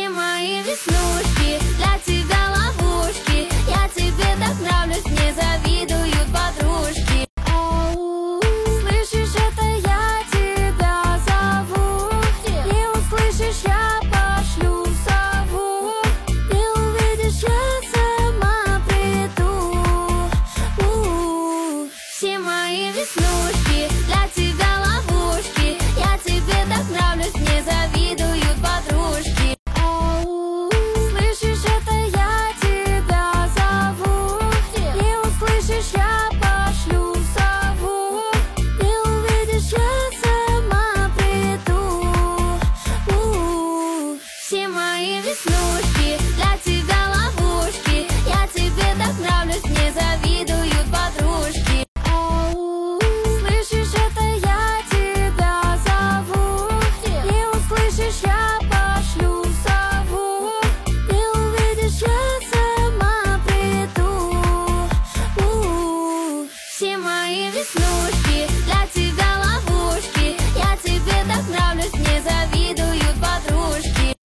Все мои веснушки, для тебя ловушки. Я тебе так нравлюсь, мне завидуют подружки. Ау, слышишь, это я тебя зову. Не услышишь, я пошлю сову. Не увидишь, я сама приду. Все мои веснушки, для тебя ловушки. Я тебе так нравлюсь, мне завидуют подружки. Ау, слышишь, это я тебя зову. Не услышишь, я пошлю сову. Не увидишь, я сама приду. Все мои веснушки, для тебя ловушки. Я тебе так нравлюсь, мне завидуют подружки. Ау, слышишь, это я тебя зову. Не услышишь, я пошлю сову. Не увидишь, я сама приду. Все мои веснушки,